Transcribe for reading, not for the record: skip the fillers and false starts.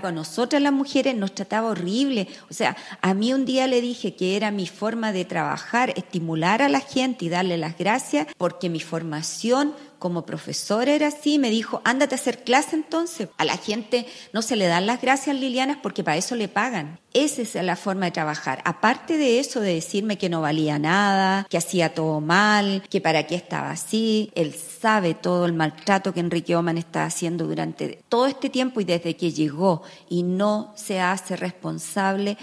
embargo, a nosotras las mujeres nos trataba horrible. O sea, a mí un día le dije que era mi forma de trabajar, estimular a la gente y darle las gracias, porque mi formación como profesora era así. Me dijo, ándate a hacer clase entonces. A la gente no se le dan las gracias, Liliana, porque para eso le pagan. Esa es la forma de trabajar. Aparte de eso, de decirme que no valía nada, que hacía todo mal, que para qué estaba así, él sabe todo el maltrato que Enrique Oman está haciendo durante todo este tiempo y desde que llegó, y no se hace responsable